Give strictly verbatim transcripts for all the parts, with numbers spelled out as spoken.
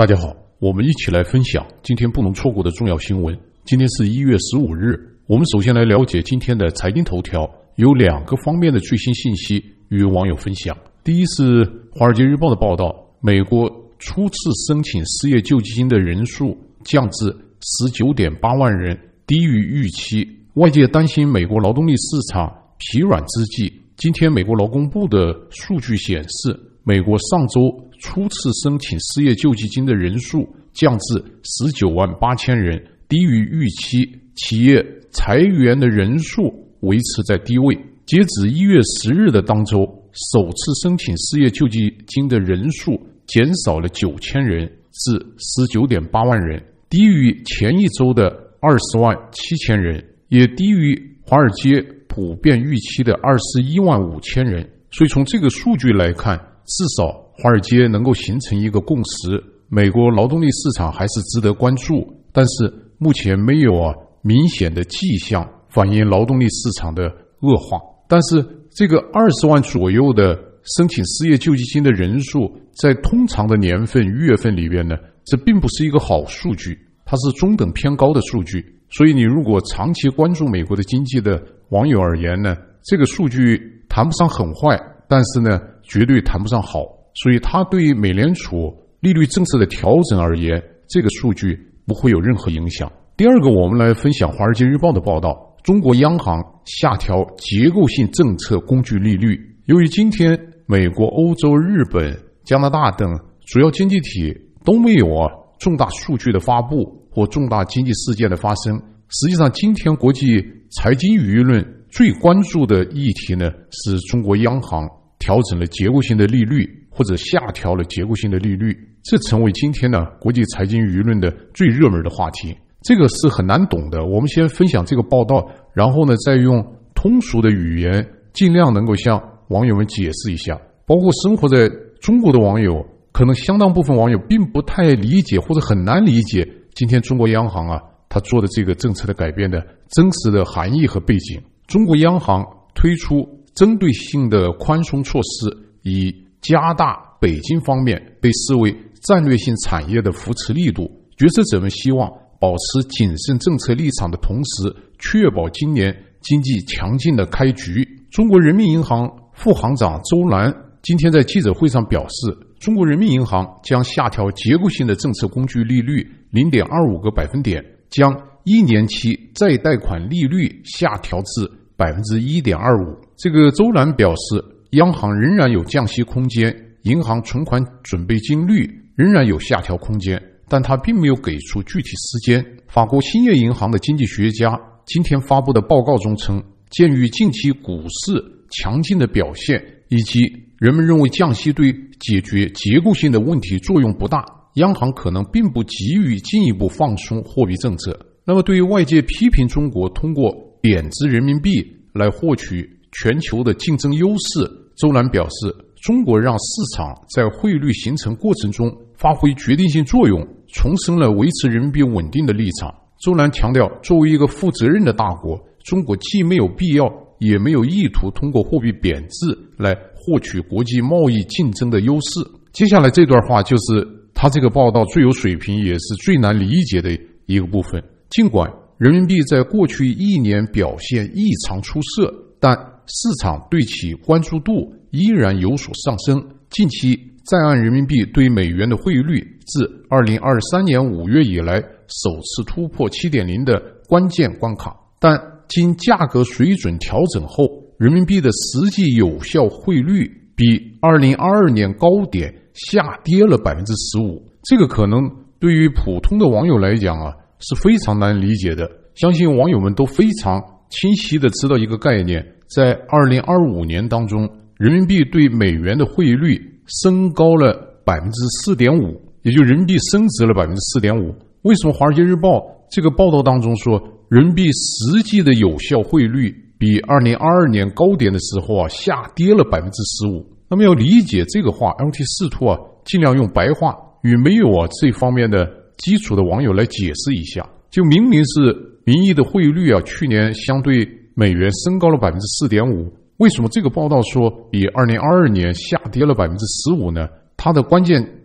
大家好，我们一起来分享今天不能错过的重要新闻。今天是一月十五日，我们首先来了解今天的财经头条，有两个方面的最新信息与网友分享。第一是《华尔街日报》的报道，美国初次申请失业救济金的人数降至 十九点八万人，低于预期。外界担心美国劳动力市场疲软之际，今天美国劳工部的数据显示，美国上周初次申请失业救济金的人数降至十九万八千人，低于预期。企业裁员的人数维持在低位。截止一月十日的当周，首次申请失业救济金的人数减少了九千人至 十九点八万人，低于前一周的二十万七千人，也低于华尔街普遍预期的二十一万五千人。所以从这个数据来看，至少华尔街能够形成一个共识，美国劳动力市场还是值得关注，但是目前没有啊明显的迹象反映劳动力市场的恶化。但是这个二十万左右的申请失业救济金的人数，在通常的年份月份里边呢，这并不是一个好数据，它是中等偏高的数据。所以你如果长期关注美国的经济的网友而言呢，这个数据谈不上很坏，但是呢绝对谈不上好。所以它对于美联储利率政策的调整而言，这个数据不会有任何影响。第二个，我们来分享《华尔街日报》的报道，中国央行下调结构性政策工具利率。由于今天美国、欧洲、日本、加拿大等主要经济体都没有啊重大数据的发布或重大经济事件的发生，实际上今天国际财经舆论最关注的议题呢，是中国央行调整了结构性的利率，或者下调了结构性的利率，这成为今天呢国际财经舆论的最热门的话题。这个是很难懂的，我们先分享这个报道，然后呢再用通俗的语言尽量能够向网友们解释一下。包括生活在中国的网友，可能相当部分网友并不太理解或者很难理解今天中国央行啊他做的这个政策的改变的真实的含义和背景。中国央行推出针对性的宽松措施，以加大北京方面被视为战略性产业的扶持力度。决策者们希望保持谨慎政策立场的同时，确保今年经济强劲的开局。中国人民银行副行长周兰今天在记者会上表示，中国人民银行将下调结构性的政策工具利率 零点二五个百分点，将一年期再贷款利率下调至 百分之一点二五。 这个周兰表示，央行仍然有降息空间，银行存款准备金率仍然有下调空间，但他并没有给出具体时间。法国兴业银行的经济学家今天发布的报告中称，鉴于近期股市强劲的表现，以及人们认为降息对解决结构性的问题作用不大，央行可能并不急于进一步放松货币政策。那么对于外界批评中国通过贬值人民币来获取全球的竞争优势，周兰表示，中国让市场在汇率形成过程中发挥决定性作用，重申了维持人民币稳定的立场。周兰强调，作为一个负责任的大国，中国既没有必要也没有意图通过货币贬值来获取国际贸易竞争的优势。接下来这段话就是他这个报道最有水平也是最难理解的一个部分。尽管人民币在过去一年表现异常出色，但市场对其关注度依然有所上升。近期在岸人民币对美元的汇率自二零二三年五月以来首次突破 七点零 的关键关卡，但经价格水准调整后，人民币的实际有效汇率比二零二二年高点下跌了 百分之十五。 这个可能对于普通的网友来讲啊是非常难理解的。相信网友们都非常清晰地知道一个概念，在二零二五年当中，人民币对美元的汇率升高了 百分之四点五， 也就人民币升值了 百分之四点五。 为什么华尔街日报这个报道当中说人民币实际的有效汇率比二零二二年高点的时候啊下跌了 百分之十五？ 那么要理解这个话 L T 试图啊尽量用白话与没有啊这方面的基础的网友来解释一下。就明明是名义的汇率啊去年相对美元升高了 百分之四点五， 为什么这个报道说比二零二二年下跌了 百分之十五 呢？它的关键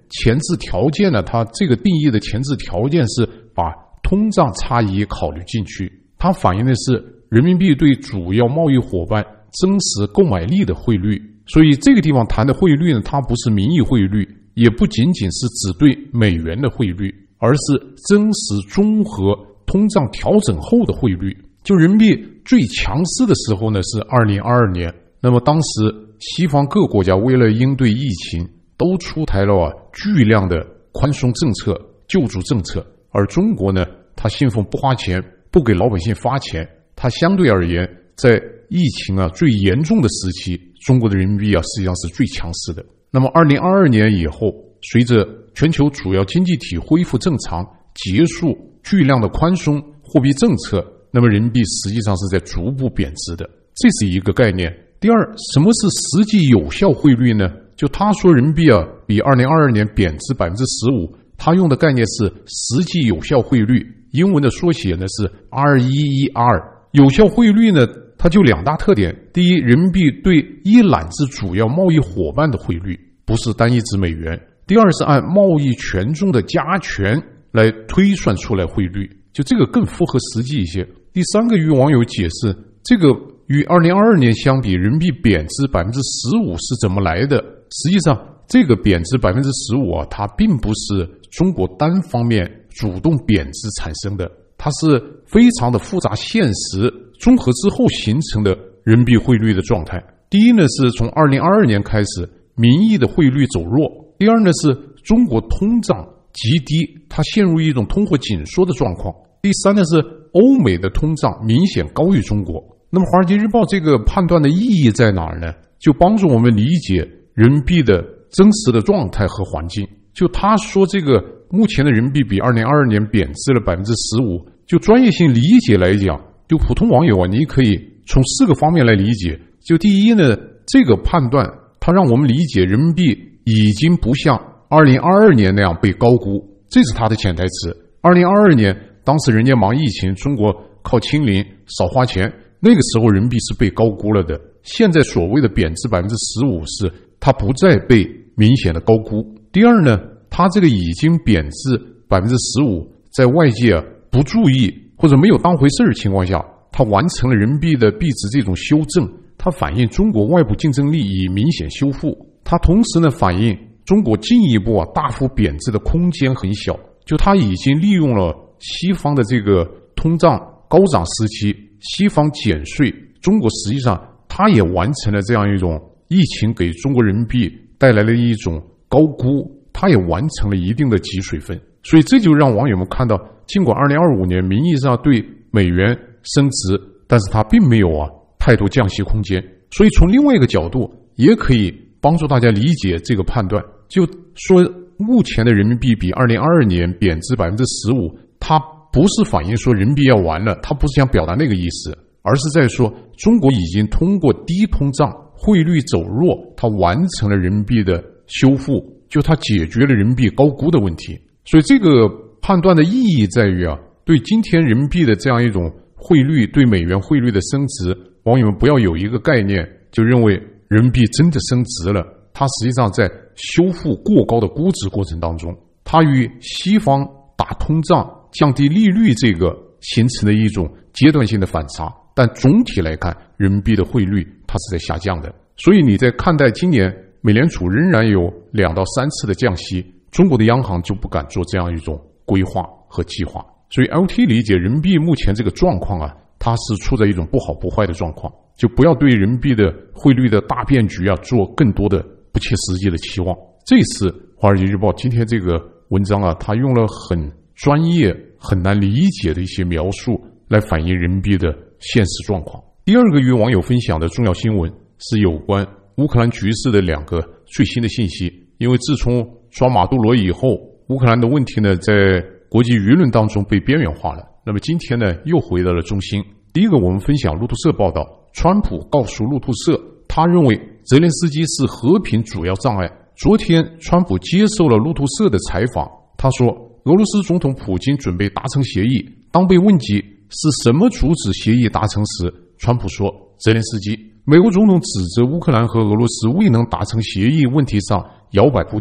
前置条件呢，它这个定义的前置条件是把通胀差异考虑进去，它反映的是人民币对主要贸易伙伴真实购买力的汇率。所以这个地方谈的汇率呢，它不是名义汇率，也不仅仅是只对美元的汇率，而是真实综合通胀调整后的汇率。就人民币最强势的时候呢是二零二二年，那么当时西方各国家为了应对疫情都出台了啊巨量的宽松政策、救助政策，而中国呢，它信奉不花钱，不给老百姓发钱，它相对而言在疫情啊最严重的时期，中国的人民币啊实际上是最强势的。那么二零二二年以后，随着全球主要经济体恢复正常，结束巨量的宽松货币政策，那么人民币实际上是在逐步贬值的，这是一个概念。第二，什么是实际有效汇率呢？就他说人民币啊比二零二二年贬值 百分之十五， 他用的概念是实际有效汇率，英文的缩写呢是 R 一一 R。 有效汇率呢它就两大特点，第一，人民币对一揽子主要贸易伙伴的汇率，不是单一指美元；第二是按贸易权重的加权来推算出来汇率，就这个更符合实际一些。第三个，与网友解释这个与二零二二年相比，人民币贬值 百分之十五 是怎么来的。实际上这个贬值 百分之十五 啊，它并不是中国单方面主动贬值产生的，它是非常的复杂现实综合之后形成的人民币汇率的状态。第一呢，是从二零二二年开始名义的汇率走弱；第二呢，是中国通胀极低，它陷入一种通货紧缩的状况；第三呢，是欧美的通胀明显高于中国。那么华尔街日报这个判断的意义在哪儿呢？就帮助我们理解人民币的真实的状态和环境。就他说这个目前的人民币比二零二二年贬值了 百分之十五， 就专业性理解来讲，就普通网友啊，你可以从四个方面来理解。就第一呢，这个判断它让我们理解人民币已经不像二零二二年那样被高估，这是它的潜台词。二零二二年当时人家忙疫情，中国靠清零少花钱，那个时候人民币是被高估了的。现在所谓的贬值 百分之十五 是它不再被明显的高估。第二呢，它这个已经贬值 百分之十五， 在外界啊不注意或者没有当回事的情况下，它完成了人民币的币值这种修正，它反映中国外部竞争力已明显修复。它同时呢反映中国进一步啊大幅贬值的空间很小，就它已经利用了西方的这个通胀高涨时期，西方减税，中国实际上它也完成了这样一种疫情给中国人民币带来了一种高估，它也完成了一定的挤水分。所以这就让网友们看到，尽管二零二五年名义上对美元升值，但是它并没有啊太多降息空间。所以从另外一个角度也可以帮助大家理解这个判断，就说目前的人民币比二零二二年贬值 百分之十五， 它不是反映说人民币要完了，它不是想表达那个意思，而是在说中国已经通过低通胀汇率走弱，它完成了人民币的修复，就它解决了人民币高估的问题。所以这个判断的意义在于啊，对今天人民币的这样一种汇率对美元汇率的升值，网友们不要有一个概念就认为人民币真的升值了，它实际上在修复过高的估值过程当中，它与西方打通胀降低利率这个形成了一种阶段性的反差，但总体来看人民币的汇率它是在下降的。所以你在看待今年美联储仍然有两到三次的降息，中国的央行就不敢做这样一种规划和计划。所以 L T 理解人民币目前这个状况啊，它是处在一种不好不坏的状况，就不要对人民币的汇率的大变局啊做更多的不切实际的期望。这次华尔街日报今天这个文章啊，它用了很专业很难理解的一些描述来反映人民币的现实状况。第二个与网友分享的重要新闻是有关乌克兰局势的两个最新的信息。因为自从抓马杜罗以后，乌克兰的问题呢在国际舆论当中被边缘化了，那么今天呢又回到了中心。第一个，我们分享路透社报道，川普告诉路透社，他认为泽连斯基是和平主要障碍。昨天川普接受了路透社的采访，他说俄罗斯总统普京准备达成协议，当被问及是什么阻止协议达成时，川普说泽连斯基。美国总统指责乌克兰和俄罗斯未能达成协议问题上摇摆不定，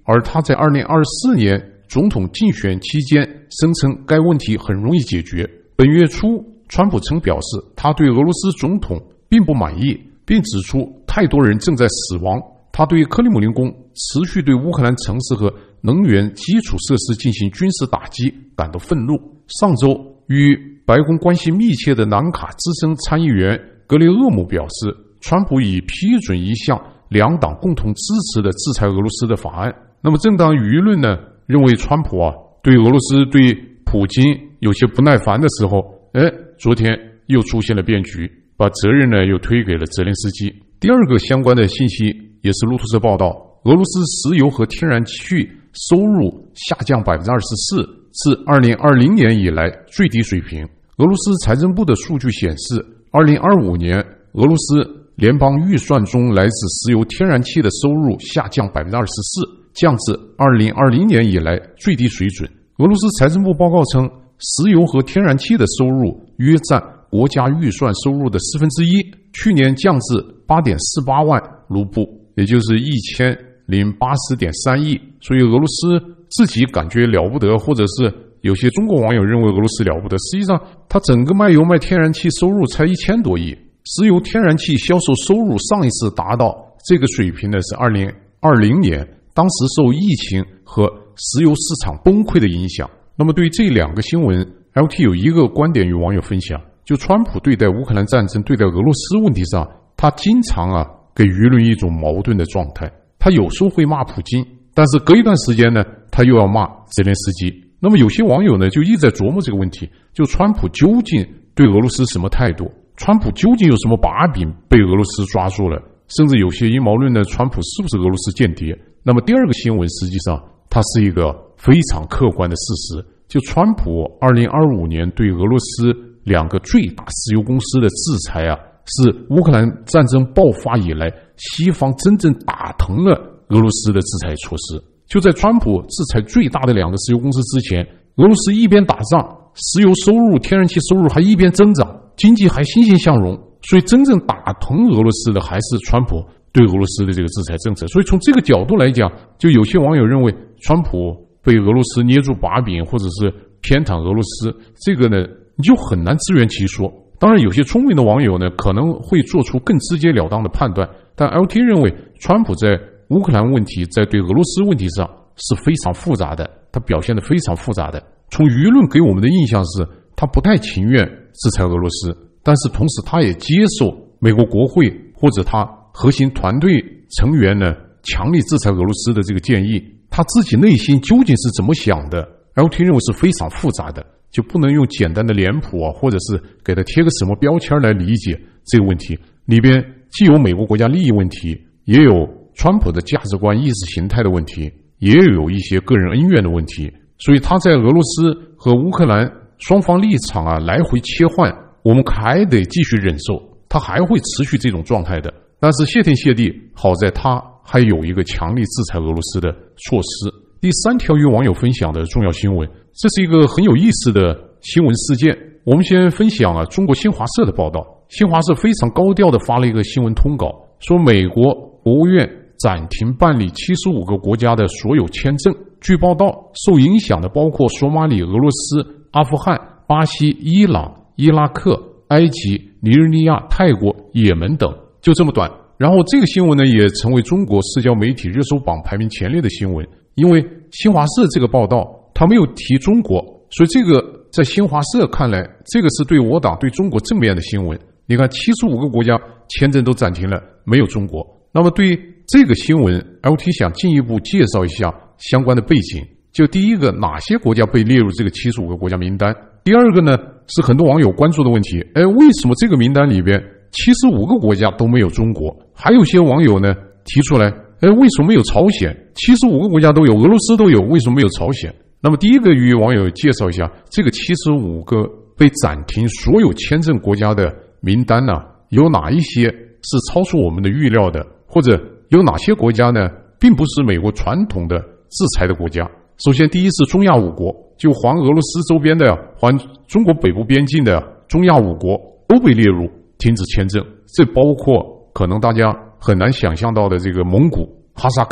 而他在二零二四年总统竞选期间声称该问题很容易解决。本月初，川普曾表示他对俄罗斯总统并不满意，并指出太多人正在死亡。他对克里姆林宫持续对乌克兰城市和能源基础设施进行军事打击感到愤怒。上周，与白宫关系密切的南卡资深参议员格雷厄姆表示，川普已批准一项两党共同支持的制裁俄罗斯的法案。那么正当舆论呢认为川普啊对俄罗斯对普京有些不耐烦的时候，哎，昨天又出现了变局，把责任呢又推给了泽连斯基。第二个相关的信息也是路透社报道，俄罗斯石油和天然气收入下降 百分之二十四， 至二零二零年以来最低水平。俄罗斯财政部的数据显示，二零二五年俄罗斯联邦预算中来自石油天然气的收入下降 百分之二十四， 降至二零二零年以来最低水准。俄罗斯财政部报告称，石油和天然气的收入约占国家预算收入的四分之一，去年降至 八点四八万卢布，也就是一千零八十点三亿。所以俄罗斯自己感觉了不得，或者是有些中国网友认为俄罗斯了不得，实际上它整个卖油卖天然气收入才一千多亿。石油天然气销售收入上一次达到这个水平的是二零二零年，当时受疫情和石油市场崩溃的影响。那么对于这两个新闻 L T 有一个观点与网友分享，就川普对待乌克兰战争对待俄罗斯问题上，他经常啊给舆论一种矛盾的状态。他有时候会骂普京，但是隔一段时间呢他又要骂泽连斯基。那么有些网友呢就一直在琢磨这个问题，就川普究竟对俄罗斯什么态度，川普究竟有什么把柄被俄罗斯抓住了，甚至有些阴谋论呢川普是不是俄罗斯间谍。那么第二个新闻实际上它是一个非常客观的事实，就川普二零二五年对俄罗斯两个最大石油公司的制裁啊，是乌克兰战争爆发以来西方真正打疼了俄罗斯的制裁措施。就在川普制裁最大的两个石油公司之前，俄罗斯一边打仗，石油收入天然气收入还一边增长，经济还欣欣向荣。所以真正打疼俄罗斯的还是川普对俄罗斯的这个制裁政策。所以从这个角度来讲，就有些网友认为川普被俄罗斯捏住把柄，或者是偏袒俄罗斯，这个呢你就很难自圆其说。当然有些聪明的网友呢可能会做出更直截了当的判断，但 L T 认为川普在乌克兰问题在对俄罗斯问题上是非常复杂的，他表现得非常复杂的。从舆论给我们的印象是他不太情愿制裁俄罗斯，但是同时他也接受美国国会或者他核心团队成员呢强力制裁俄罗斯的这个建议。他自己内心究竟是怎么想的， L T 认为是非常复杂的，就不能用简单的脸谱啊，或者是给他贴个什么标签来理解这个问题。里边既有美国国家利益问题，也有川普的价值观意识形态的问题，也有一些个人恩怨的问题。所以他在俄罗斯和乌克兰双方立场啊来回切换，我们还得继续忍受，他还会持续这种状态的。但是谢天谢地，好在他还有一个强力制裁俄罗斯的措施。第三条与网友分享的重要新闻，这是一个很有意思的新闻事件。我们先分享啊中国新华社的报道。新华社非常高调地发了一个新闻通稿，说美国国务院暂停办理七十五个国家的所有签证。据报道，受影响的包括索马里、俄罗斯、阿富汗、巴西、伊朗、伊拉克、埃及、尼日利亚、泰国、也门等，就这么短。然后这个新闻呢也成为中国社交媒体热搜榜排名前列的新闻。因为新华社这个报道他没有提中国，所以这个在新华社看来，这个是对我党对中国正面的新闻。你看七十五个国家签证都暂停了，没有中国。那么对这个新闻 L T 想进一步介绍一下相关的背景。就第一个，哪些国家被列入这个七十五个国家名单。第二个呢是很多网友关注的问题，哎，为什么这个名单里边七十五个国家都没有中国？还有些网友呢提出来，哎，为什么没有朝鲜？七十五个国家都有，俄罗斯都有，为什么没有朝鲜？那么第一个与网友介绍一下这个七十五个被暂停所有签证国家的名单呢、啊，有哪一些是超出我们的预料的，或者有哪些国家呢并不是美国传统的制裁的国家。首先第一是中亚五国，就环俄罗斯周边的环中国北部边境的中亚五国都被列入停止签证，这包括可能大家很难想象到的这个蒙古、哈萨克、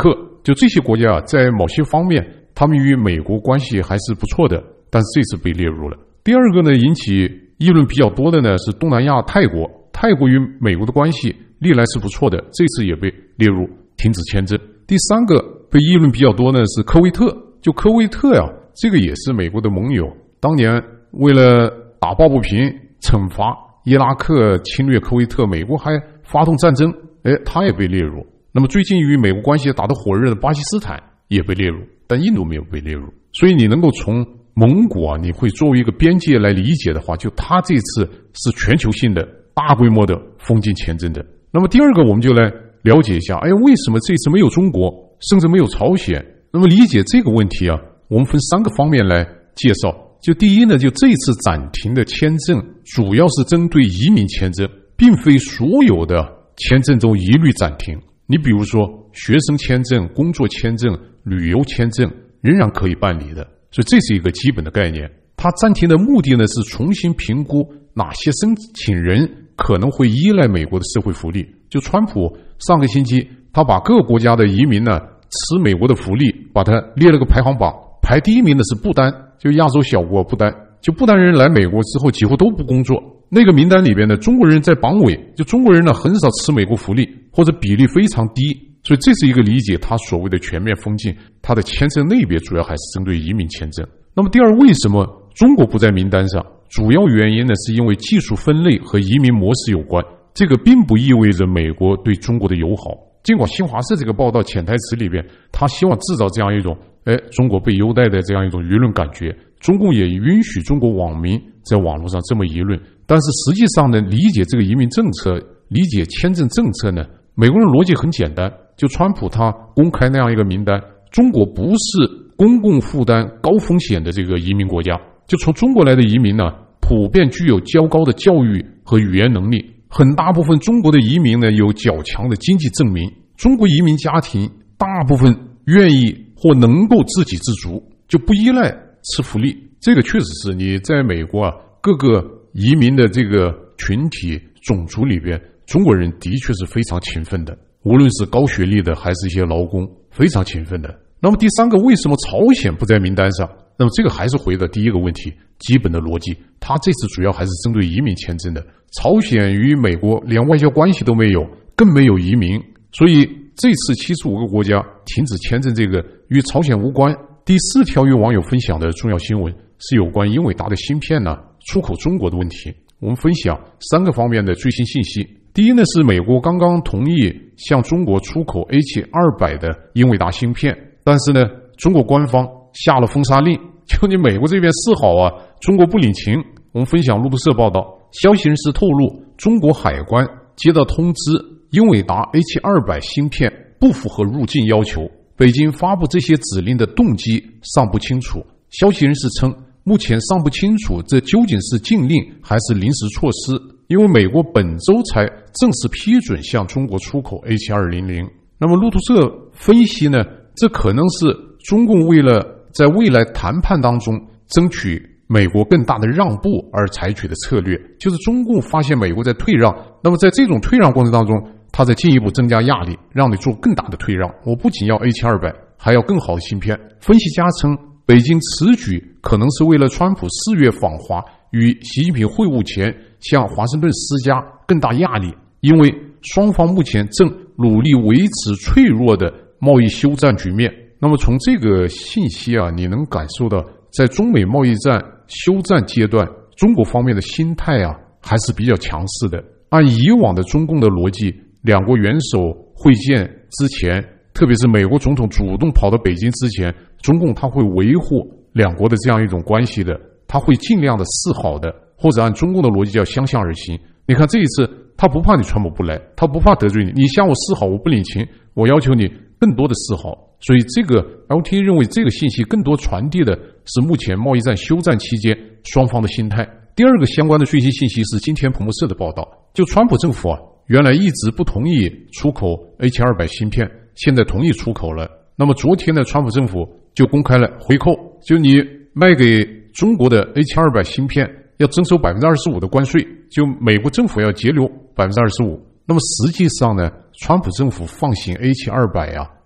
就这些国家啊，在某些方面他们与美国关系还是不错的，但是这次被列入了。第二个呢，引起议论比较多的呢是东南亚泰国，泰国与美国的关系历来是不错的，这次也被列入停止签证。第三个被议论比较多呢是科威特，就科威特呀、啊，这个也是美国的盟友，当年为了打抱不平，惩罚伊拉克侵略科威特，美国还发动战争，哎，它也被列入。那么最近与美国关系打得火热的巴基斯坦也被列入，但印度没有被列入。所以你能够从蒙古啊，你会作为一个边界来理解的话，就它这次是全球性的大规模的封禁签证的。那么第二个我们就来了解一下，哎，为什么这次没有中国，甚至没有朝鲜？那么理解这个问题啊，我们分三个方面来介绍。就第一呢，就这次暂停的签证主要是针对移民签证，并非所有的签证都一律暂停。你比如说学生签证、工作签证、旅游签证仍然可以办理的，所以这是一个基本的概念。它暂停的目的呢是重新评估哪些申请人可能会依赖美国的社会福利。就川普上个星期他把各个国家的移民呢吃美国的福利把它列了个排行榜，排第一名的是不丹，就亚洲小国不丹，就不丹人来美国之后几乎都不工作，那个名单里边呢中国人在榜尾，就中国人呢很少吃美国福利，或者比例非常低，所以这是一个理解他所谓的全面封禁，他的签证类别主要还是针对移民签证。那么第二，为什么中国不在名单上？主要原因呢是因为技术分类和移民模式有关，这个并不意味着美国对中国的友好。尽管新华社这个报道潜台词里边他希望制造这样一种哎，中国被优待的这样一种舆论感觉，中共也允许中国网民在网络上这么议论，但是实际上呢，理解这个移民政策，理解签证政策呢，美国人逻辑很简单，就川普他公开那样一个名单，中国不是公共负担高风险的这个移民国家，就从中国来的移民呢，普遍具有较高的教育和语言能力，很大部分中国的移民呢有较强的经济证明，中国移民家庭大部分愿意或能够自给自足，就不依赖吃福利。这个确实是你在美国啊，各个移民的这个群体种族里边，中国人的确是非常勤奋的，无论是高学历的还是一些劳工，非常勤奋的。那么第三个，为什么朝鲜不在名单上？那么这个还是回到第一个问题，基本的逻辑，它这次主要还是针对移民签证的。朝鲜与美国连外交关系都没有，更没有移民，所以这次七十五个国家停止签证，这个与朝鲜无关。第四条与网友分享的重要新闻是有关英伟达的芯片呢出口中国的问题。我们分享三个方面的最新信息。第一呢，是美国刚刚同意向中国出口 A 七二百 的英伟达芯片，但是呢，中国官方下了封杀令，就你美国这边示好啊，中国不领情。我们分享路透社报道，消息人士透露，中国海关接到通知，英伟达 A 七二百 芯片不符合入境要求，北京发布这些指令的动机尚不清楚。消息人士称，目前尚不清楚这究竟是禁令还是临时措施，因为美国本周才正式批准向中国出口 A 七二零零。那么路透社分析呢，这可能是中共为了在未来谈判当中争取美国更大的让步而采取的策略，就是中共发现美国在退让，那么在这种退让过程当中，他在进一步增加压力，让你做更大的退让。我不仅要 A 七二百，还要更好的芯片。分析家称，北京此举可能是为了川普四月访华与习近平会晤前向华盛顿施加更大压力，因为双方目前正努力维持脆弱的贸易休战局面。那么从这个信息啊，你能感受到在中美贸易战休战阶段，中国方面的心态啊还是比较强势的。按以往的中共的逻辑，两国元首会见之前，特别是美国总统主动跑到北京之前，中共他会维护两国的这样一种关系的，他会尽量的示好的，或者按中共的逻辑叫相向而行。你看这一次他不怕你川普不来，他不怕得罪你，你向我示好我不领情，我要求你更多的示好。所以这个 L T A 认为这个信息更多传递的是目前贸易战休战期间双方的心态。第二个相关的最新信息是今天彭博社的报道，就川普政府啊原来一直不同意出口 A 七二百 芯片，现在同意出口了。那么昨天呢，川普政府就公开了回扣，就你卖给中国的 A 七二百 芯片要征收 百分之二十五 的关税，就美国政府要节流 百分之二十五。那么实际上呢，川普政府放行 A 七二百 啊，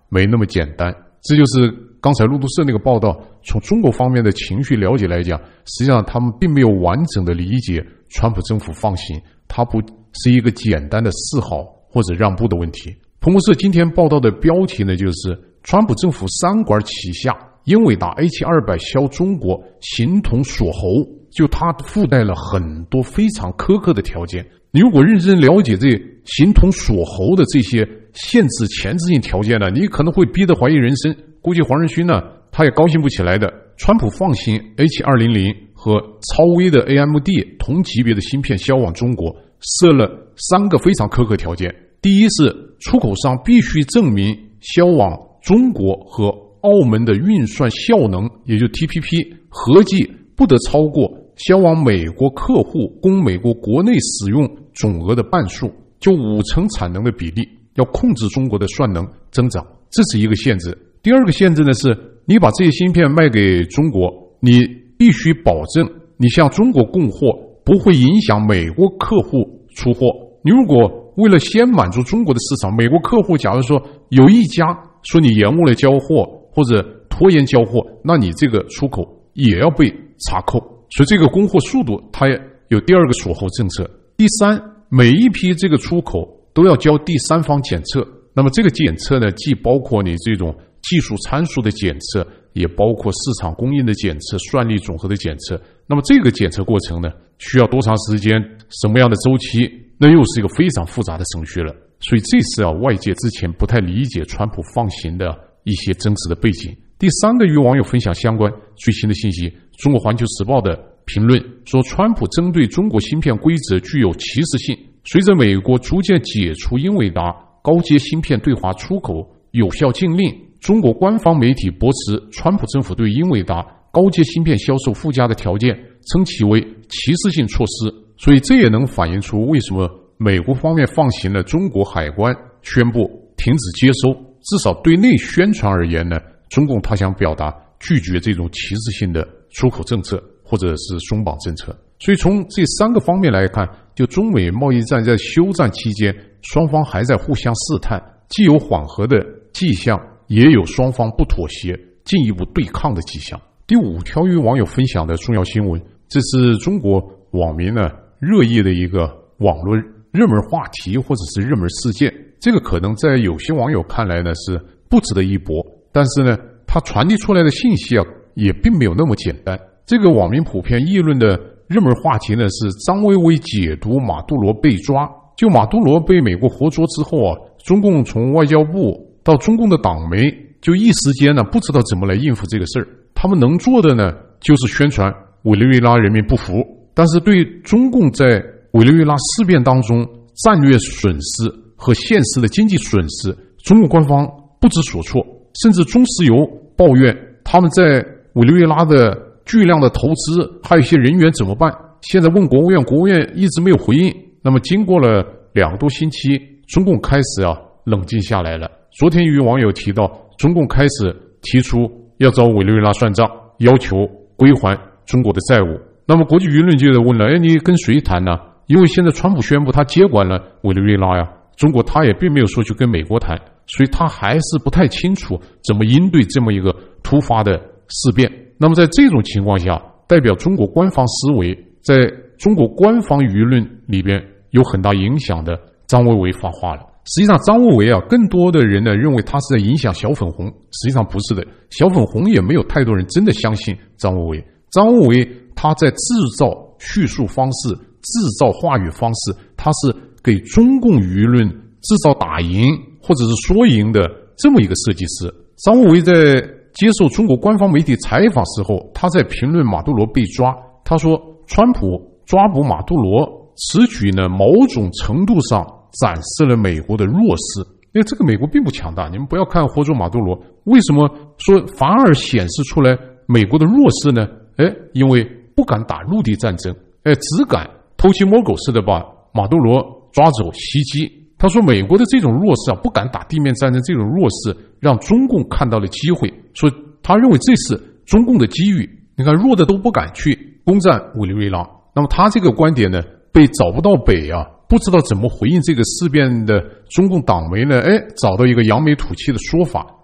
没那么简单。这就是刚才路透社那个报道，从中国方面的情绪了解来讲，实际上他们并没有完整的理解川普政府放行，它不是一个简单的示好或者让步的问题。彭博社今天报道的标题呢，就是川普政府三管齐下，英伟达 A 七二百 销中国形同锁喉，就它附带了很多非常苛刻的条件。你如果认真了解这形同锁喉的这些限制前置性条件呢，你可能会逼得怀疑人生。估计黄仁勋呢，他也高兴不起来的。川普放行 A 七二零零 和超微的 A M D 同级别的芯片销往中国，设了三个非常苛刻条件。第一是出口商必须证明销往中国和澳门的运算效能，也就是 T P P 合计不得超过销往美国客户供美国国内使用总额的半数，就五成产能的比例，要控制中国的算能增长，这是一个限制。第二个限制呢是，你把这些芯片卖给中国，你必须保证你向中国供货不会影响美国客户出货。你如果为了先满足中国的市场，美国客户假如说有一家说你延误了交货或者拖延交货，那你这个出口也要被查扣，所以这个供货速度它也有第二个锁喉政策。第三，每一批这个出口都要交第三方检测，那么这个检测呢，既包括你这种技术参数的检测，也包括市场供应的检测、算力总和的检测。那么这个检测过程呢，需要多长时间，什么样的周期，那又是一个非常复杂的程序了。所以这是啊，外界之前不太理解川普放行的一些真实的背景。第三个与网友分享相关最新的信息，中国环球时报的评论说，川普针对中国芯片规则具有歧视性。随着美国逐渐解除英伟达高阶芯片对华出口有效禁令，中国官方媒体驳斥川普政府对英伟达高阶芯片销售附加的条件，称其为歧视性措施。所以这也能反映出为什么美国方面放行了，中国海关宣布停止接收。至少对内宣传而言呢，中共他想表达拒绝这种歧视性的出口政策或者是松绑政策。所以从这三个方面来看，就中美贸易战在休战期间，双方还在互相试探，既有缓和的迹象，也有双方不妥协进一步对抗的迹象。第五条与网友分享的重要新闻，这是中国网民呢热议的一个网络热门话题或者是热门事件。这个可能在有些网友看来呢是不值得一驳，但是呢它传递出来的信息啊也并没有那么简单。这个网民普遍议论的热门话题呢是张维为解读马杜罗被抓。就马杜罗被美国活捉之后啊，中共从外交部到中共的党媒就一时间呢不知道怎么来应付这个事儿。他们能做的呢就是宣传委内瑞拉人民不服，但是对中共在委内瑞拉事变当中战略损失和现实的经济损失，中共官方不知所措，甚至中石油抱怨他们在委内瑞拉的巨量的投资还有一些人员怎么办，现在问国务院，国务院一直没有回应。那么经过了两个多星期，中共开始啊冷静下来了。昨天有网友提到，中共开始提出要找委内瑞拉算账，要求归还中国的债务。那么国际舆论就在问了，哎，你跟谁谈呢？因为现在川普宣布他接管了委内瑞拉呀，中国他也并没有说去跟美国谈，所以他还是不太清楚怎么应对这么一个突发的事变。那么在这种情况下，代表中国官方思维，在中国官方舆论里边有很大影响的张维为发话了。实际上张维为啊，更多的人呢认为他是在影响小粉红，实际上不是的，小粉红也没有太多人真的相信张维为。张维为他在制造叙述方式、制造话语方式，他是给中共舆论制造打赢或者是说赢的这么一个设计师。张维为在接受中国官方媒体采访时候，他在评论马杜罗被抓，他说川普抓捕马杜罗此举呢，某种程度上展示了美国的弱势。因为这个美国并不强大，你们不要看活捉马杜罗，为什么说反而显示出来美国的弱势呢？哎，因为不敢打陆地战争，哎，只敢偷鸡摸狗似的把马杜罗抓走袭击。他说美国的这种弱势啊，不敢打地面战争，这种弱势让中共看到了机会，所以他认为这是中共的机遇。你看弱的都不敢去攻占委内瑞拉，那么他这个观点呢被找不到北啊，不知道怎么回应这个事变的中共党媒呢，哎，找到一个扬眉吐气的说法，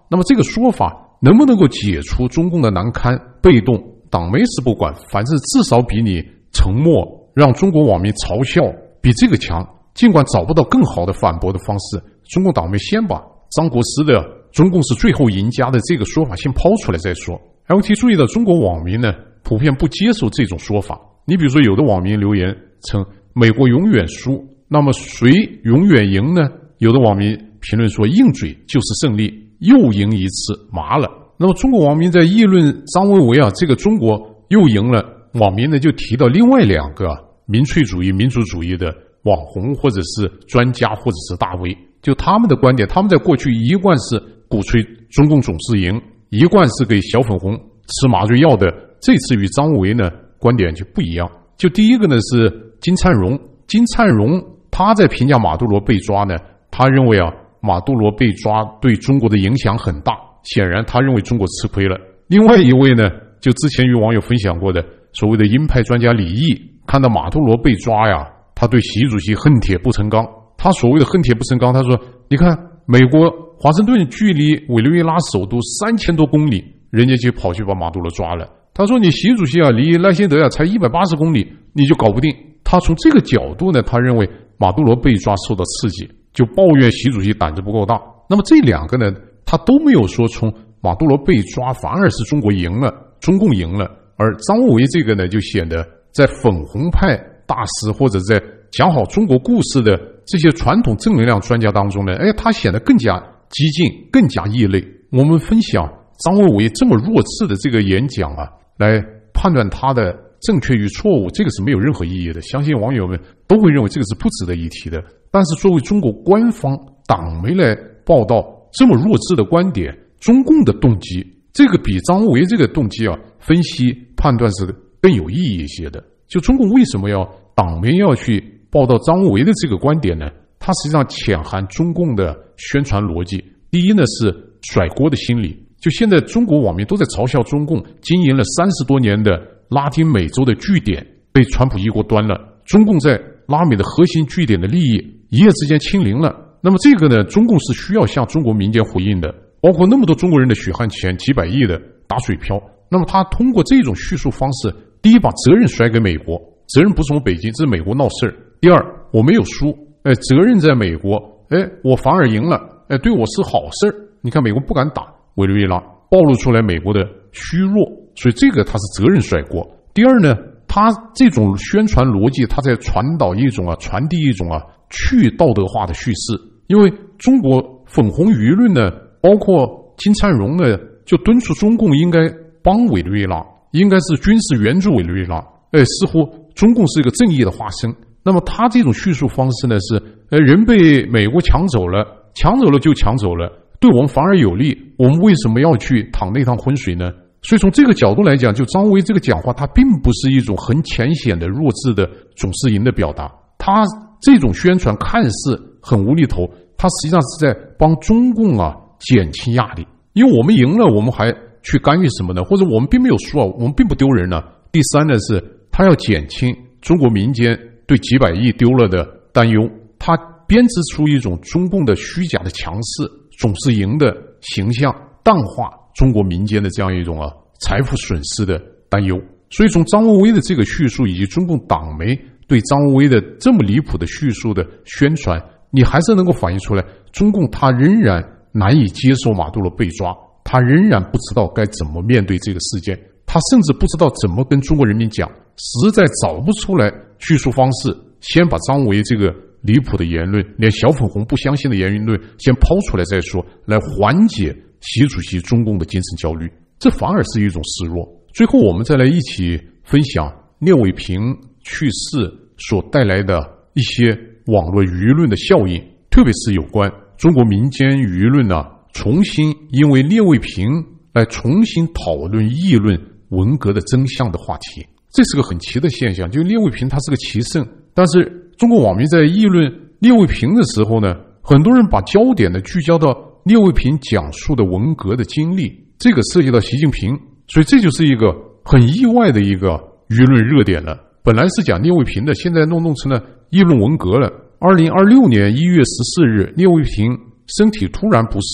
那么这个说法能不能够解除中共的难堪、被动？党媒是不管，反正至少比你沉默让中国网民嘲笑比这个强。尽管找不到更好的反驳的方式，中共党媒先把张国师的中共是最后赢家的这个说法先抛出来再说。L T 注意到中国网民呢普遍不接受这种说法。你比如说有的网民留言称美国永远输，那么谁永远赢呢？有的网民评论说硬嘴就是胜利，又赢一次麻了。那么中国网民在议论张维为啊，这个中国又赢了，网民呢就提到另外两个民粹主义、民主主义的网红或者是专家或者是大 V， 就他们的观点，他们在过去一贯是鼓吹中共总是赢，一贯是给小粉红吃麻醉药的。这次与张维呢观点就不一样。就第一个呢是金灿荣，金灿荣他在评价马杜罗被抓呢，他认为啊马杜罗被抓对中国的影响很大，显然他认为中国吃亏了。另外一位呢，就之前与网友分享过的所谓的鹰派专家李毅，看到马杜罗被抓呀，他对习主席恨铁不成钢。他所谓的恨铁不成钢，他说你看美国华盛顿距离委内瑞拉首都三千多公里，人家就跑去把马杜罗抓了。他说你习主席啊离赖辛德呀才一百八十公里，你就搞不定。他从这个角度呢，他认为马杜罗被抓受到刺激，就抱怨习主席胆子不够大。那么这两个呢，他都没有说从马杜罗被抓反而是中国赢了，中共赢了。而张维这个呢，就显得在粉红派大师或者在讲好中国故事的这些传统正能量专家当中呢，哎，他显得更加激进，更加异类。我们分享张维这么弱智的这个演讲啊，来判断他的正确与错误，这个是没有任何意义的。相信网友们都会认为这个是不值得一提的。但是作为中国官方党媒来报道这么弱智的观点，中共的动机，这个比张维这个动机啊分析判断是更有意义一些的。就中共为什么要党媒要去报道张维的这个观点呢？它实际上潜含中共的宣传逻辑。第一呢是甩锅的心理，就现在中国网民都在嘲笑中共经营了三十多年的拉丁美洲的据点被川普一锅端了，中共在拉美的核心据点的利益一夜之间清零了。那么这个呢，中共是需要向中国民间回应的，包括那么多中国人的血汗钱几百亿的打水漂。那么他通过这种叙述方式，第一把责任甩给美国，责任不是从北京，这是美国闹事儿。第二，我没有输，哎，责任在美国，哎，我反而赢了，哎，对我是好事儿。你看美国不敢打委内瑞拉，暴露出来美国的虚弱，所以这个他是责任甩锅。第二呢，他这种宣传逻辑，他在传导一种啊，传递一种啊去道德化的叙事。因为中国粉红舆论呢，包括金灿荣呢，就敦促中共应该帮委内瑞拉，应该是军事援助委内瑞拉，哎，似乎中共是一个正义的化身。那么他这种叙述方式呢，是呃人被美国抢走了，抢走了就抢走了，对我们反而有利，我们为什么要去淌那趟浑水呢？所以从这个角度来讲，就张维这个讲话，他并不是一种很浅显的弱智的总是赢的表达，他这种宣传看似很无厘头，他实际上是在帮中共啊减轻压力。因为我们赢了，我们还去干预什么呢？或者我们并没有输啊，我们并不丢人呢。第三呢，是他要减轻中国民间对几百亿丢了的担忧，他编织出一种中共的虚假的强势、总是赢的形象，淡化中国民间的这样一种啊财富损失的担忧。所以从张维为的这个叙述，以及中共党媒对张维为的这么离谱的叙述的宣传，你还是能够反映出来，中共他仍然难以接受马杜罗被抓，他仍然不知道该怎么面对这个事件，他甚至不知道怎么跟中国人民讲，实在找不出来叙述方式，先把张维这个离谱的言论，连小粉红不相信的言论先抛出来再说，来缓解习主席中共的精神焦虑，这反而是一种示弱。最后我们再来一起分享聂卫平去世所带来的一些网络舆论的效应，特别是有关中国民间舆论呢、啊，重新因为聂卫平来重新讨论议论文革的真相的话题。这是个很奇的现象，就聂卫平他是个奇圣，但是中国网民在议论聂卫平的时候呢，很多人把焦点呢聚焦到聂卫平讲述的文革的经历，这个涉及到习近平，所以这就是一个很意外的一个舆论热点了。本来是讲聂卫平的，现在弄弄成了议论文革了。二零二六年一月十四日，聂卫平身体突然不适，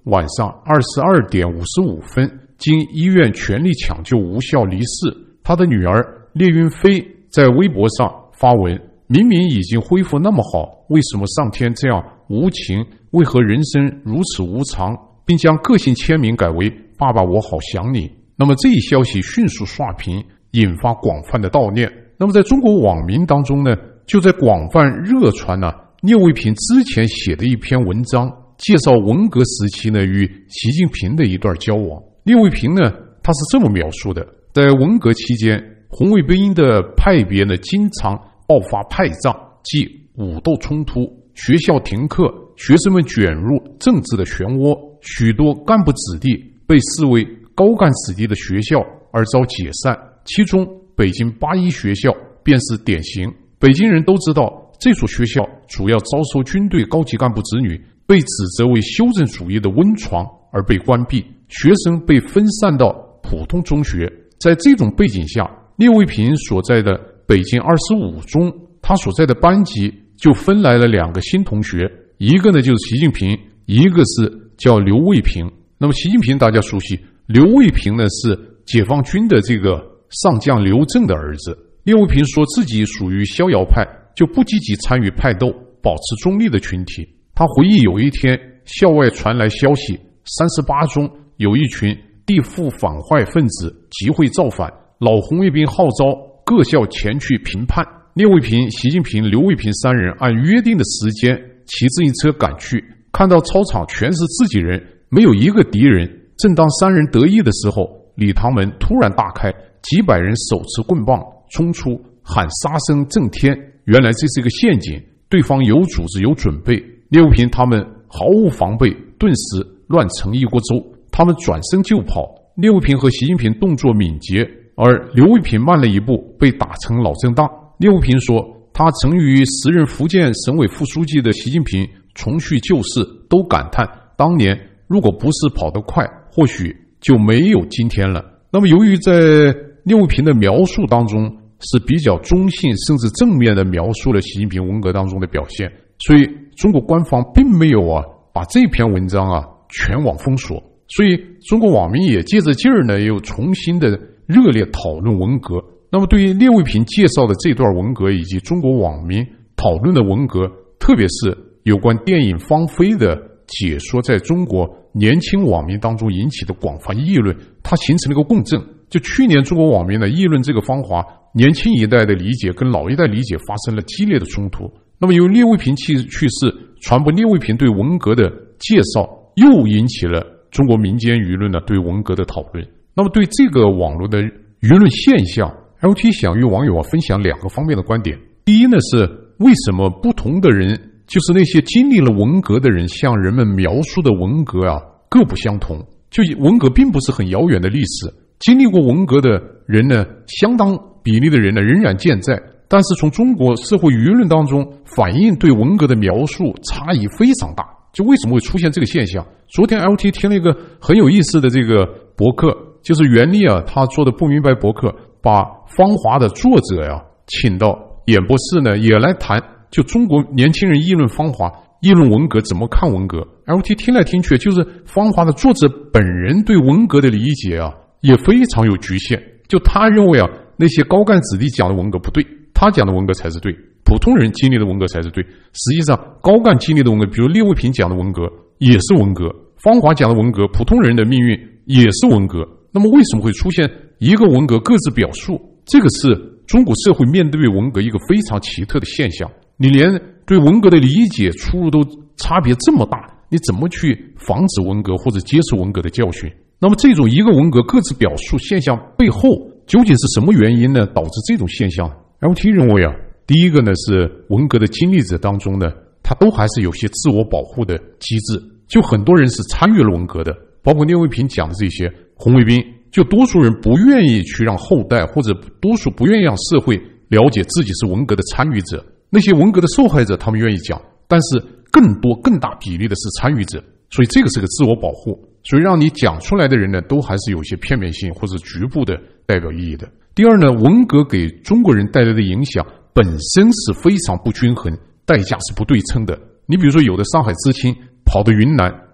晚上二十二点五十五分，经医院全力抢救无效离世。他的女儿列云飞在微博上发文，明明已经恢复那么好，为什么上天这样无情？为何人生如此无常？并将个性签名改为爸爸我好想你。那么这一消息迅速刷屏，引发广泛的悼念。那么在中国网民当中呢，就在广泛热传呢、啊、聂卫平之前写的一篇文章，介绍文革时期呢与习近平的一段交往。聂卫平呢他是这么描述的：在文革期间，红卫兵的派别呢经常爆发派仗，即武斗冲突，学校停课，学生们卷入政治的漩涡，许多干部子弟被视为高干子弟的学校而遭解散，其中北京八一学校便是典型。北京人都知道，这所学校主要招收军队高级干部子女，被指责为修正主义的温床而被关闭，学生被分散到普通中学。在这种背景下，聂卫平所在的北京二十五中，他所在的班级就分来了两个新同学，一个呢就是习近平，一个是叫刘卫平。那么习近平大家熟悉，刘卫平呢是解放军的这个上将刘震的儿子。聂卫平说自己属于逍遥派，就不积极参与派斗，保持中立的群体。他回忆有一天校外传来消息，三十八中有一群地富反坏分子集会造反，老红卫兵号召各校前去评判。聂卫平、习近平、刘卫平三人按约定的时间骑自行车赶去，看到操场全是自己人，没有一个敌人。正当三人得意的时候，礼堂门突然大开，几百人手持棍棒冲出，喊杀声震天。原来这是一个陷阱，对方有组织有准备。聂卫平他们毫无防备，顿时乱成一锅粥，他们转身就跑。聂卫平和习近平动作敏捷，而刘卫平慢了一步，被打成脑震荡。聂卫平说，他曾与时任福建省委副书记的习近平重叙旧事，都感叹当年如果不是跑得快，或许就没有今天了。那么由于在聂卫平的描述当中是比较中性甚至正面的描述了习近平文革当中的表现，所以中国官方并没有啊把这篇文章啊全网封锁，所以中国网民也借着劲儿呢又重新的热烈讨论文革。那么对于聂卫平介绍的这段文革以及中国网民讨论的文革，特别是有关电影《芳菲》的解说，在中国年轻网民当中引起的广泛议论，它形成了一个共振。就去年中国网民呢议论这个芳华，年轻一代的理解跟老一代理解发生了激烈的冲突。那么由于聂卫平去去世，传播聂卫平对文革的介绍，又引起了中国民间舆论呢对文革的讨论。那么对这个网络的舆论现象， L T 想与网友啊分享两个方面的观点。第一呢是为什么不同的人，就是那些经历了文革的人，向人们描述的文革啊各不相同。就文革并不是很遥远的历史，经历过文革的人呢，相当比例的人呢仍然健在，但是从中国社会舆论当中反映对文革的描述差异非常大。就为什么会出现这个现象？昨天 L T 听了一个很有意思的这个博客，就是袁立啊他做的不明白博客，把芳华的作者呀、啊、请到演播室呢，也来谈就中国年轻人议论芳华、议论文革怎么看文革。 L T 听来听去，就是芳华的作者本人对文革的理解啊也非常有局限。就他认为啊那些高干子弟讲的文革不对，他讲的文革才是对，普通人经历的文革才是对。实际上高干经历的文革，比如聂卫平讲的文革也是文革，芳华讲的文革，普通人的命运也是文革。那么为什么会出现一个文革各自表述？这个是中国社会面对文革一个非常奇特的现象。你连对文革的理解出入都差别这么大，你怎么去防止文革或者接受文革的教训？那么这种一个文革各自表述现象背后究竟是什么原因呢？导致这种现象 L T 认为啊，第一个呢是文革的经历者当中呢，他都还是有些自我保护的机制。就很多人是参与了文革的，包括聂卫平讲的这些红卫兵，就多数人不愿意去让后代，或者多数不愿意让社会了解自己是文革的参与者。那些文革的受害者他们愿意讲，但是更多更大比例的是参与者，所以这个是个自我保护。所以让你讲出来的人呢，都还是有些片面性或者局部的代表意义的。第二呢，文革给中国人带来的影响本身是非常不均衡，代价是不对称的。你比如说有的上海知青跑到云南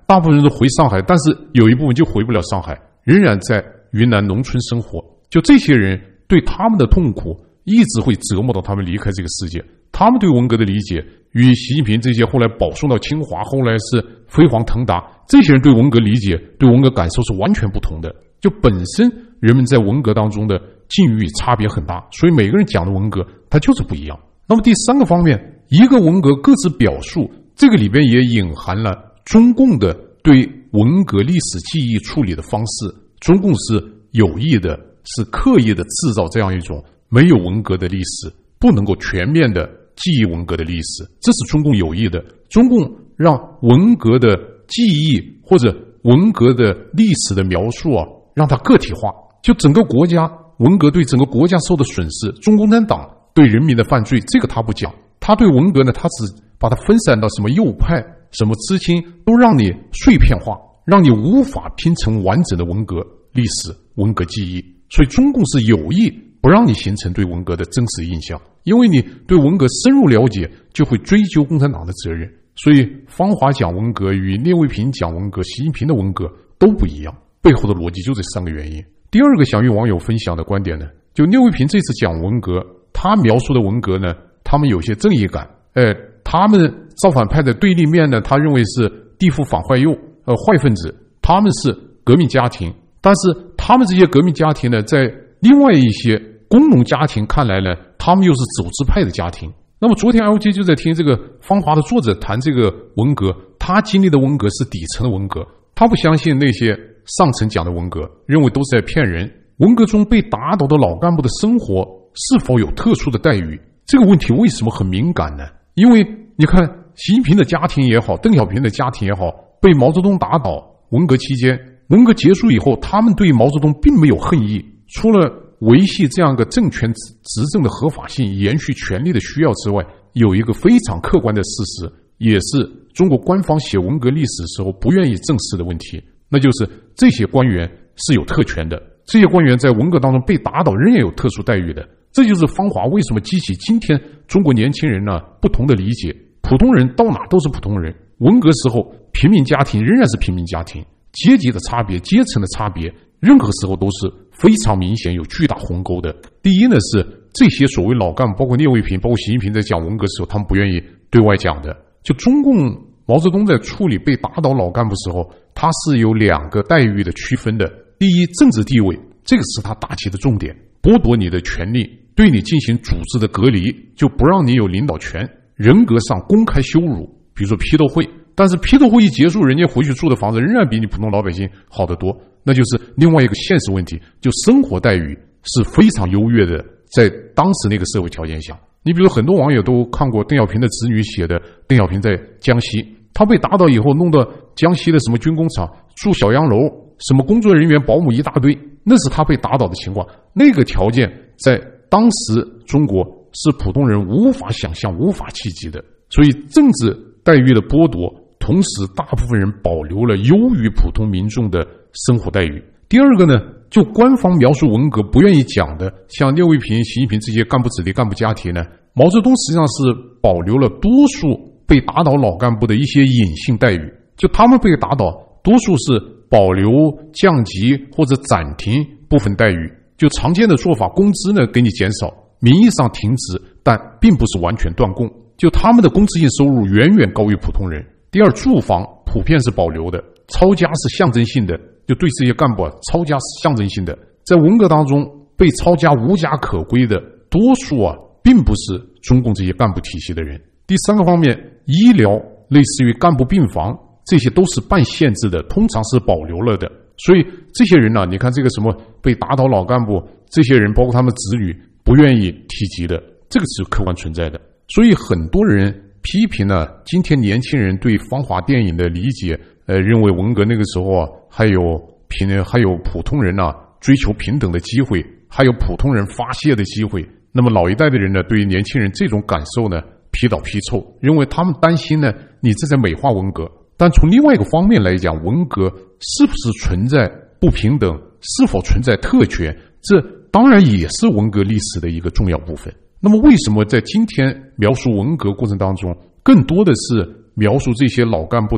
大部分人都回上海，但是有一部分就回不了上海，仍然在云南农村生活。就这些人对他们的痛苦一直会折磨到他们离开这个世界。他们对文革的理解与习近平这些后来保送到清华，后来是飞黄腾达，这些人对文革理解对文革感受是完全不同的。就本身人们在文革当中的境遇差别很大，所以每个人讲的文革它就是不一样。那么第三个方面，一个文革各自表述，这个里边也隐含了中共的对文革历史记忆处理的方式。中共是有意的，是刻意的制造这样一种没有文革的历史，不能够全面的记忆文革的历史，这是中共有意的。中共让文革的记忆或者文革的历史的描述啊，让它个体化，就整个国家文革对整个国家受的损失，中共产党对人民的犯罪，这个他不讲。他对文革呢，他只把它分散到什么右派、什么知青，都让你碎片化，让你无法拼成完整的文革历史、文革记忆。所以中共是有意不让你形成对文革的真实印象，因为你对文革深入了解，就会追究共产党的责任。所以方华讲文革与聂卫平讲文革、习近平的文革都不一样，背后的逻辑就这三个原因。第二个想与网友分享的观点呢，就聂卫平这次讲文革，他描述的文革呢，他们有些正义感，呃，他们造反派的对立面呢，他认为是地富反坏右，呃，坏分子，他们是革命家庭，但是他们这些革命家庭呢，在另外一些工农家庭看来呢，他们又是走资派的家庭。那么昨天 L J 就在听这个芳华的作者谈这个文革，他经历的文革是底层的文革，他不相信那些上层讲的文革，认为都是在骗人。文革中被打倒的老干部的生活是否有特殊的待遇？这个问题为什么很敏感呢？因为你看习近平的家庭也好，邓小平的家庭也好，被毛泽东打倒，文革期间，文革结束以后，他们对毛泽东并没有恨意，除了维系这样一个政权执政的合法性、延续权力的需要之外，有一个非常客观的事实，也是中国官方写文革历史的时候不愿意正视的问题，那就是这些官员是有特权的，这些官员在文革当中被打倒仍然有特殊待遇的。这就是芳华为什么激起今天中国年轻人呢不同的理解。普通人到哪都是普通人，文革时候平民家庭仍然是平民家庭，阶级的差别、阶层的差别，任何时候都是非常明显、有巨大鸿沟的。第一呢，是这些所谓老干部，包括聂卫平、包括习近平在讲文革时候，他们不愿意对外讲的。就中共毛泽东在处理被打倒老干部时候，他是有两个待遇的区分的。第一，政治地位，这个是他打击的重点，剥夺你的权利，对你进行组织的隔离，就不让你有领导权，人格上公开羞辱，比如说批斗会。但是批斗会一结束，人家回去住的房子仍然比你普通老百姓好得多，那就是另外一个现实问题，就生活待遇是非常优越的，在当时那个社会条件下。你比如很多网友都看过邓小平的子女写的邓小平在江西，他被打倒以后弄到江西的什么军工厂住小洋楼，什么工作人员保姆一大堆，那是他被打倒的情况。那个条件在当时中国是普通人无法想象、无法企及的。所以政治待遇的剥夺，同时大部分人保留了优于普通民众的生活待遇。第二个呢，就官方描述文革不愿意讲的，像聂卫平、习近平这些干部子弟、干部家庭呢，毛泽东实际上是保留了多数被打倒老干部的一些隐性待遇，就他们被打倒多数是保留降级或者暂停部分待遇，就常见的做法，工资呢给你减少，名义上停职，但并不是完全断供，就他们的工资性收入远远高于普通人。第二，住房普遍是保留的，抄家是象征性的，就对这些干部啊，抄家是象征性的。在文革当中被抄家无家可归的多数啊，并不是中共这些干部体系的人。第三个方面，医疗类似于干部病房，这些都是半限制的，通常是保留了的。所以这些人呢、啊，你看这个什么被打倒老干部，这些人包括他们子女不愿意提及的，这个是客观存在的。所以很多人批评呢，今天年轻人对芳华电影的理解，呃，认为文革那个时候啊，还有平还有普通人啊追求平等的机会，还有普通人发泄的机会。那么老一代的人呢，对于年轻人这种感受呢，批倒批臭，认为他们担心呢，你这在美化文革。但从另外一个方面来讲，文革是不是存在不平等，是否存在特权，这当然也是文革历史的一个重要部分。那么为什么在今天描述文革过程当中，更多的是描述这些老干部的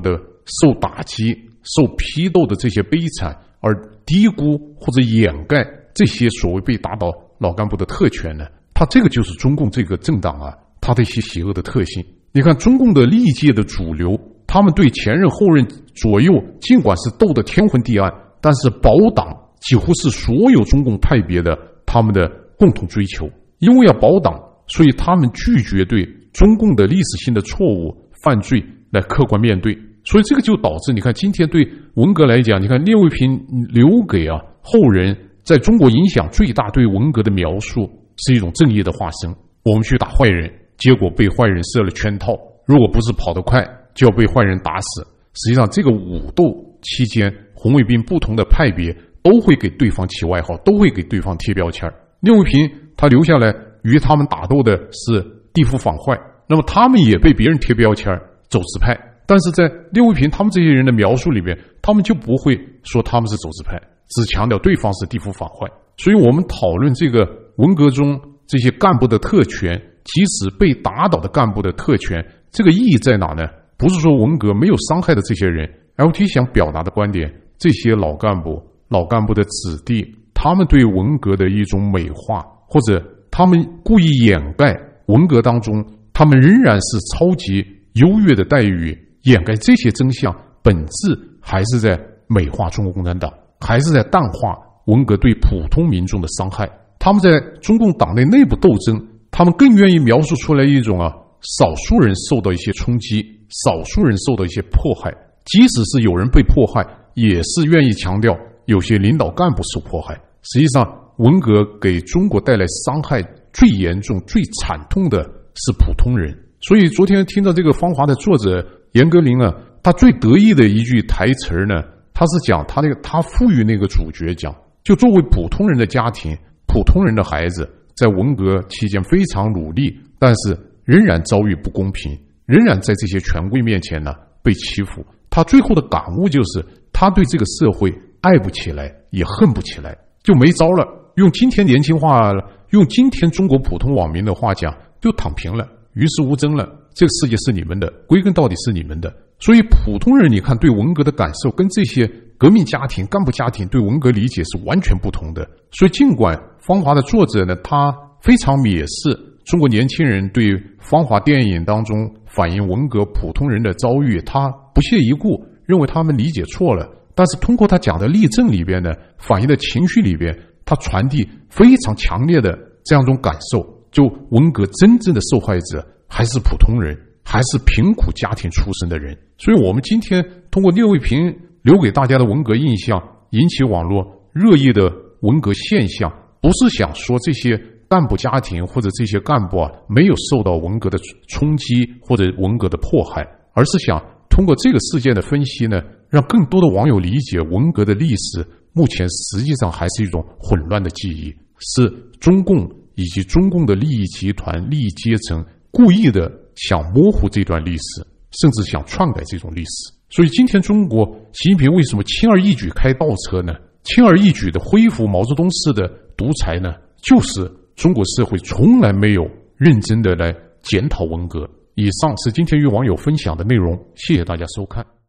受打击、受批斗的这些悲惨，而低估或者掩盖这些所谓被打倒老干部的特权呢？它这个就是中共这个政党啊，它的一些邪恶的特性。你看中共的历届的主流，他们对前任后任左右尽管是斗得天昏地暗，但是保党几乎是所有中共派别的他们的共同追求。因为要保党，所以他们拒绝对中共的历史性的错误犯罪来客观面对。所以这个就导致你看今天对文革来讲，你看聂卫平留给啊后人在中国影响最大对文革的描述是一种正义的化身。我们去打坏人，结果被坏人设了圈套，如果不是跑得快就要被坏人打死。实际上这个武斗期间，红卫兵不同的派别都会给对方起外号，都会给对方贴标签。聂卫平他留下来与他们打斗的是地府反坏，那么他们也被别人贴标签走资派，但是在聂卫平他们这些人的描述里面，他们就不会说他们是走资派，只强调对方是地府反坏。所以我们讨论这个文革中这些干部的特权，即使被打倒的干部的特权，这个意义在哪呢？不是说文革没有伤害的这些人， L T 想表达的观点，这些老干部老干部的子弟，他们对文革的一种美化，或者他们故意掩盖文革当中他们仍然是超级优越的待遇，掩盖这些真相，本质还是在美化中国共产党，还是在淡化文革对普通民众的伤害。他们在中共党内内部斗争，他们更愿意描述出来一种啊，少数人受到一些冲击，少数人受到一些迫害，即使是有人被迫害，也是愿意强调有些领导干部受迫害。实际上文革给中国带来伤害最严重最惨痛的是普通人。所以昨天听到这个芳华的作者严歌苓啊，他最得意的一句台词呢，他是讲他那个他赋予那个主角讲，就作为普通人的家庭，普通人的孩子在文革期间非常努力，但是仍然遭遇不公平，仍然在这些权贵面前呢被欺负。他最后的感悟就是他对这个社会爱不起来也恨不起来，就没招了。用今天年轻话，用今天中国普通网民的话讲，就躺平了，于事无争了，这个世界是你们的，归根到底是你们的。所以普通人你看对文革的感受跟这些革命家庭干部家庭对文革理解是完全不同的。所以尽管芳华的作者呢，他非常蔑视中国年轻人对芳华电影当中反映文革普通人的遭遇，他不屑一顾，认为他们理解错了，但是通过他讲的例证里边呢，反映的情绪里边，他传递非常强烈的这样一种感受，就文革真正的受害者还是普通人，还是贫苦家庭出身的人。所以我们今天通过聂卫平留给大家的文革印象，引起网络热议的文革现象，不是想说这些干部家庭或者这些干部啊没有受到文革的冲击或者文革的迫害，而是想通过这个事件的分析呢，让更多的网友理解文革的历史目前实际上还是一种混乱的记忆，是中共以及中共的利益集团利益阶层故意的想模糊这段历史，甚至想篡改这种历史。所以今天中国习近平为什么轻而易举开倒车呢？轻而易举的恢复毛泽东式的独裁呢？就是中国社会从来没有认真的来检讨文革。以上是今天与网友分享的内容，谢谢大家收看。